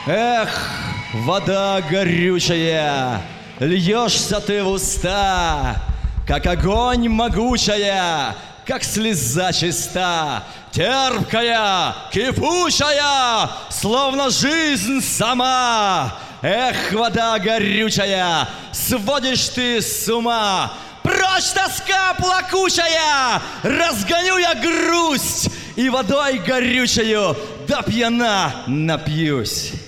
Эх, вода горючая, льешься ты в уста, как огонь могучая, как слеза чиста, терпкая, кипучая, словно жизнь сама. Эх, вода горючая, сводишь ты с ума. Прочь тоска плакучая, разгоню я грусть и водой горючую до пьяна напьюсь.